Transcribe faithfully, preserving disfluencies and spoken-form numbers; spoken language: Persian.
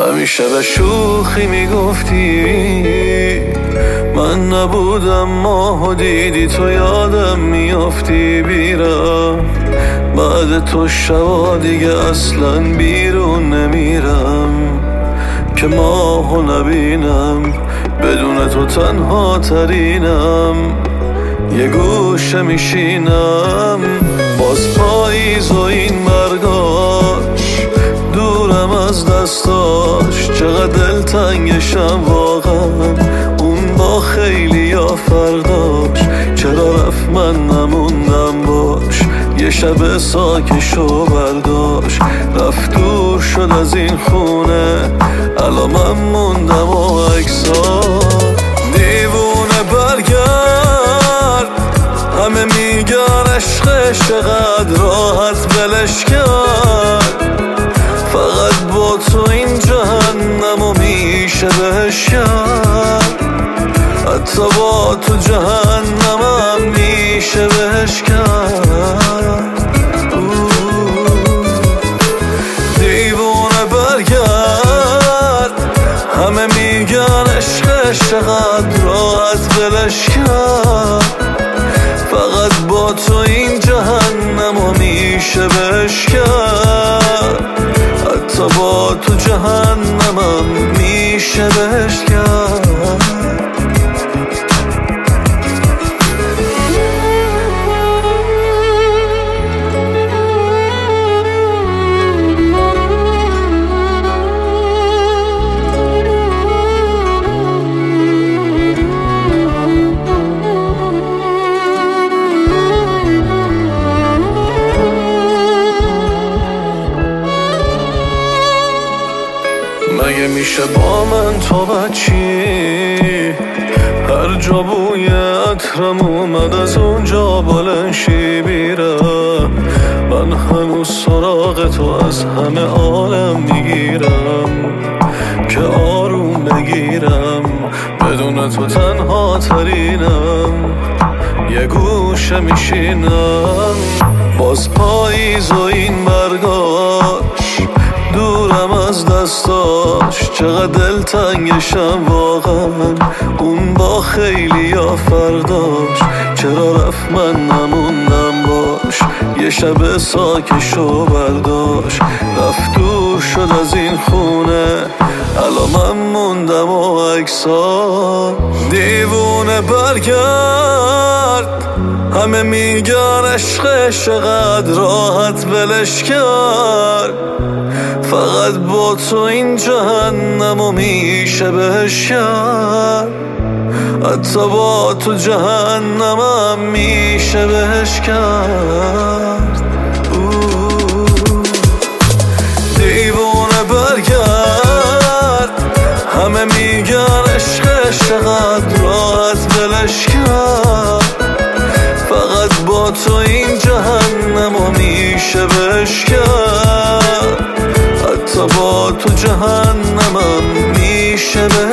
همیشه به شوخی میگفتی من نبودم ماهو دیدی تو یادم میافتی بیرم بعد تو شبا دیگه اصلا بیرون نمیرم که ماهو نبینم بدون تو تنها ترینم یه گوشه میشینم باز پاییز و این برگاش دورم از دستاش چقدر دلتنگشم واقعا اون با خیلی یا فرداش چرا رفت من نموندم باش یه شب ساکشو برداشت رفت دور شد از این خونه الان من موندم و اکسا دیوونه برگرد همه میگن عشقش چقدر راحت بلش کرد فقط با تو این جهنمو میشه بهش کرد حتی با تو جهنمم میشه بهش کرد دیوونه برگرد همه میگن عشقش چقدر راحت بلش کرد فقط با تو این جهنمو میشه بهش کرد حتی با تو جهنمم میشه بهش کرد مگه میشه با من تو بچی هر جا بوی عطرم اومد از اونجا بلنشی بیرم من هنوز سراغ تو از همه عالم میگیرم که آروم بگیرم بدون تو تنها ترینم یه گوشه میشینم باز پاییز و این برگاش دورم از دستاش چقدر دلتنگشم واقعا اون با خیلی یا فرداش چرا رفت من نموندم باش یه شب ساکشو برداشت رفت دور شد از این خونه الان من موندم و اکسا دیوونه برگرد همه میگن عشقش چقدر راحت بلش کرد فقط با تو این جهنمو میشه بهش کرد حتی با تو جهنمم میشه بهش کرد دیوونه برگرد همه میگن عشقش چقدر راحت بلش کرد فقط با تو این جهنمو میشه بهش کرد حتی با تو جهنمم میشه